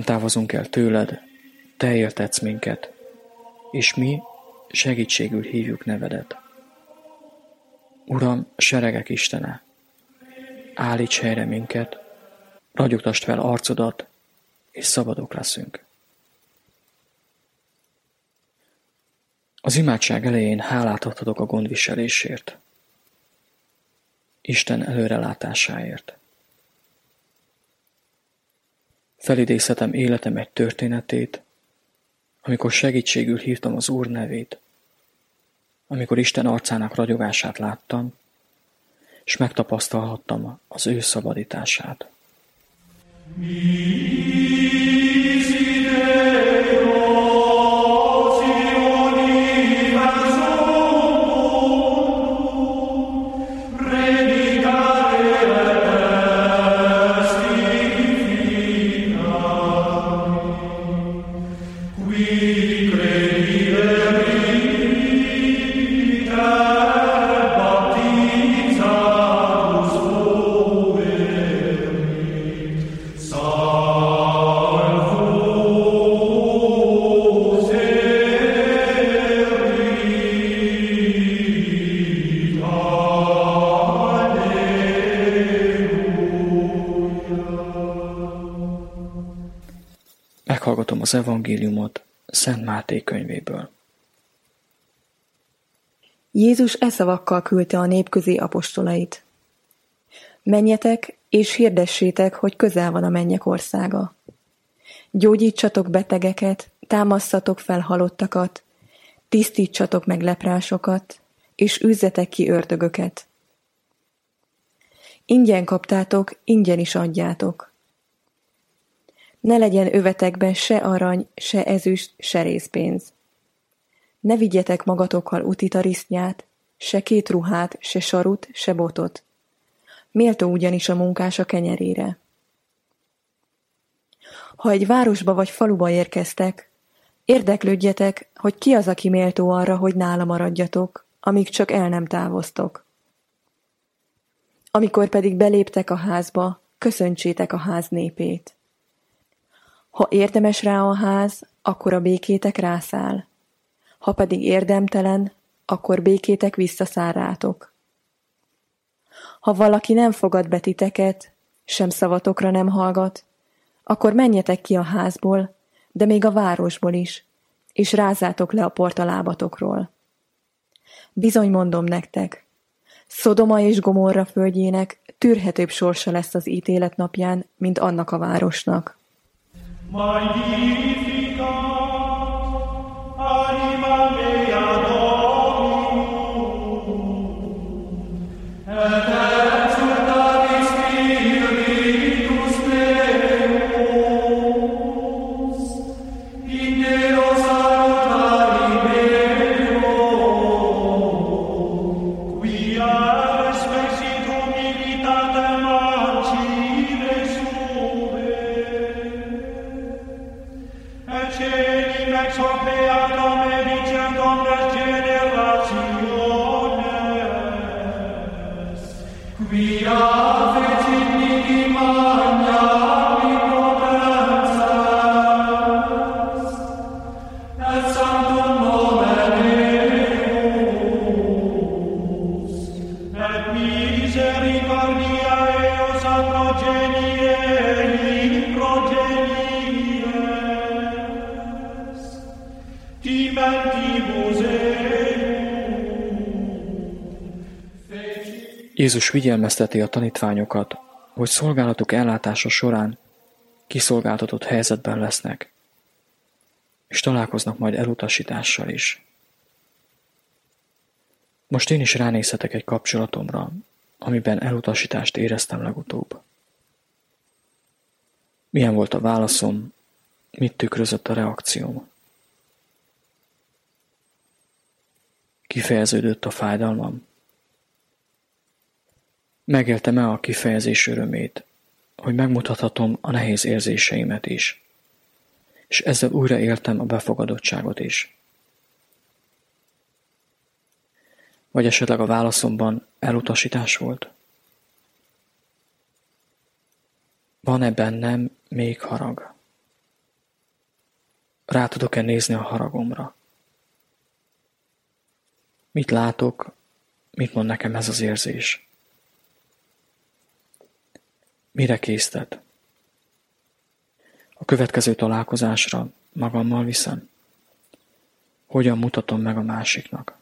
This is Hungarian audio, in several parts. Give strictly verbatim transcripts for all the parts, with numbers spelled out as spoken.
Nem távozunk el tőled, te éltetsz minket, és mi segítségül hívjuk nevedet. Uram, seregek Istene, állíts helyre minket, ragyogtasd fel arcodat, és szabadok leszünk. Az imádság elején hálát adhatok a gondviselésért, Isten előrelátásáért. Felidézhetem életem egy történetét, amikor segítségül hívtam az Úr nevét, amikor Isten arcának ragyogását láttam, és megtapasztalhattam az ő szabadítását. Meghallgatom az evangéliumot Szent Máté könyvéből. Jézus e szavakkal küldte a nép közé apostolait. Menjetek és hirdessétek, hogy közel van a mennyek országa. Gyógyítsatok betegeket, támasszatok fel halottakat, tisztítsatok meg leprásokat, és űzzetek ki ördögöket. Ingyen kaptátok, ingyen is adjátok. Ne legyen övetekben se arany, se ezüst, se rézpénz. Ne vigyetek magatokkal utitarisznyát, se két ruhát, se sarut, se botot. Méltó ugyanis a munkás a kenyerére. Ha egy városba vagy faluba érkeztek, érdeklődjetek, hogy ki az, aki méltó arra, hogy nála maradjatok, amíg csak el nem távoztok. Amikor pedig beléptek a házba, köszöntsétek a ház népét. Ha érdemes rá a ház, akkor a békétek rászáll. Ha pedig érdemtelen, akkor békétek visszaszáll rátok. Ha valaki nem fogad be titeket, sem szavatokra nem hallgat, akkor menjetek ki a házból, de még a városból is, és rázzátok le a port a lábatokról. Bizony mondom nektek, Szodoma és Gomorra földjének tűrhetőbb sorsa lesz az ítélet napján, mint annak a városnak. Magnificat, anima mea Dominum, et exultatis Spiritus meus, in Deo salutari meo, quia respexit humilitatem ancire sube, et celim ex hoc beata medicem omnes generationes, quia fecit mihi magnami potensas, et sanctum nomen Deus, et misericordia eos a progenie in progenies, timentibus Jézus figyelmezteti a tanítványokat, hogy szolgálatuk ellátása során kiszolgáltatott helyzetben lesznek, és találkoznak majd elutasítással is. Most én is ránézhetek egy kapcsolatomra, amiben elutasítást éreztem legutóbb. Milyen volt a válaszom, mit tükrözött a reakcióm? Kifejeződött a fájdalmam? Megéltem-e a kifejezés örömét, hogy megmutathatom a nehéz érzéseimet is, és ezzel újra éltem a befogadottságot is? Vagy esetleg a válaszomban elutasítás volt? Van-e bennem még harag? rá tudok-e nézni a haragomra? Mit látok, mit mond nekem ez az érzés? Mire késztet? A következő találkozásra magammal viszem? Hogyan mutatom meg a másiknak?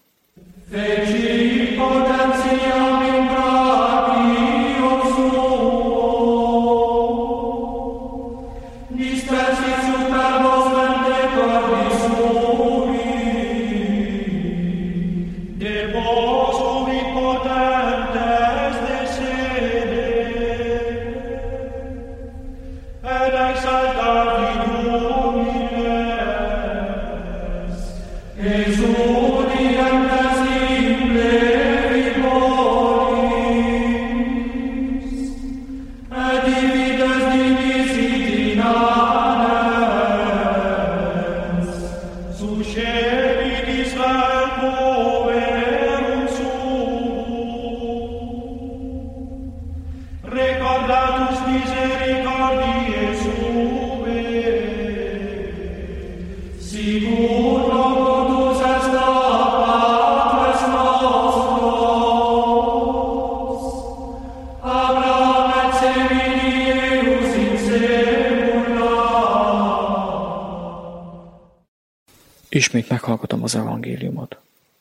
Ismét meghallgatom az evangéliumot.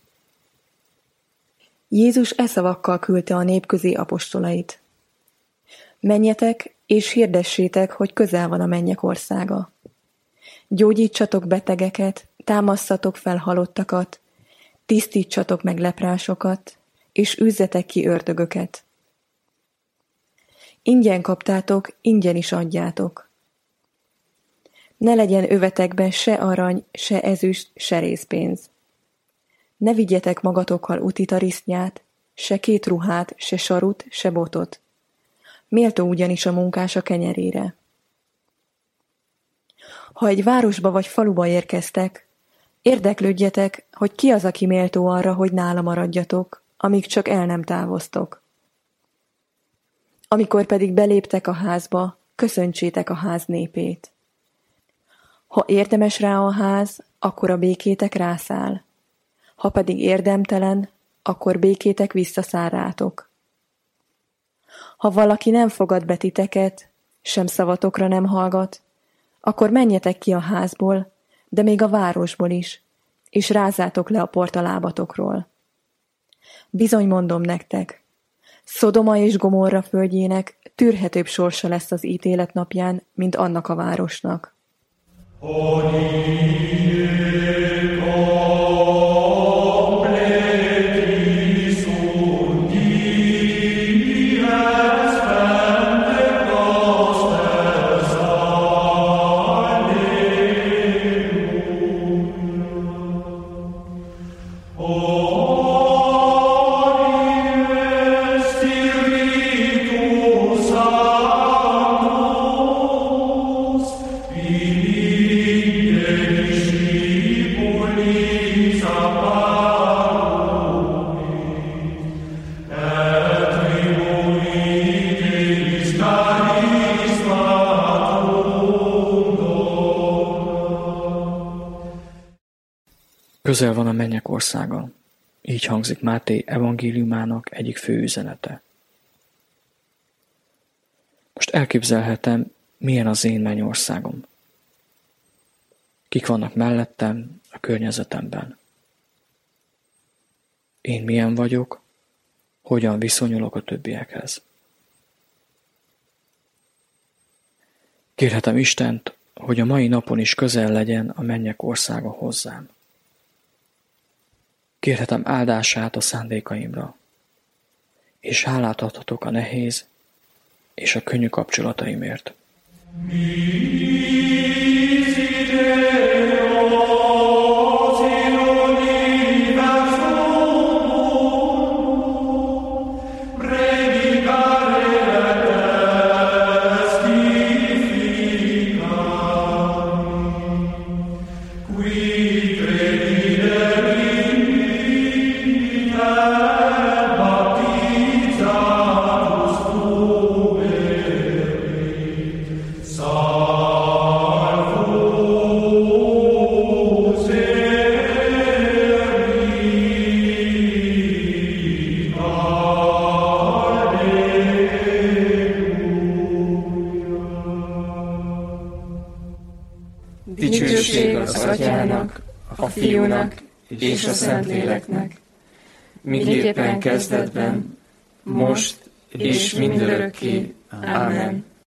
Jézus e szavakkal küldte a nép közé apostolait. Menjetek és hirdessétek, hogy közel van a mennyek országa. Gyógyítsatok betegeket, támasszatok fel halottakat, tisztítsatok meg leprásokat, és űzzetek ki ördögöket. Ingyen kaptátok, ingyen is adjátok. Ne legyen övetekben se arany, se ezüst, se rézpénz. Ne vigyetek magatokkal utitarisznyát, se két ruhát, se sarut, se botot. Méltó ugyanis a munkás a kenyerére. Ha egy városba vagy faluba érkeztek, érdeklődjetek, hogy ki az, aki méltó arra, hogy nála maradjatok, amíg csak el nem távoztok. Amikor pedig beléptek a házba, köszöntsétek a ház népét. Ha érdemes rá a ház, akkor a békétek rászáll. Ha pedig érdemtelen, akkor békétek visszaszáll rátok. Ha valaki nem fogad be titeket, sem szavatokra nem hallgat, akkor menjetek ki a házból, de még a városból is, és rázzátok le a port a lábatokról. Bizony mondom nektek, Szodoma és Gomorra földjének tűrhetőbb sorsa lesz az ítélet napján, mint annak a városnak. Közel van a mennyek országa. Így hangzik Máté evangéliumának egyik fő üzenete. Most elképzelhetem, milyen az én mennyországom. Kik vannak mellettem, a környezetemben. Én milyen vagyok, hogyan viszonyulok a többiekhez. Kérhetem Istent, hogy a mai napon is közel legyen a mennyek országa hozzám. Kérhetem áldását a szándékaimra, és hálát adhatok a nehéz és a könnyű kapcsolataimért. Sa Dicsőség az Atyának, a Fiúnak és a Szentléleknek, miképpen kezdetben, most és mindörökké. Amen.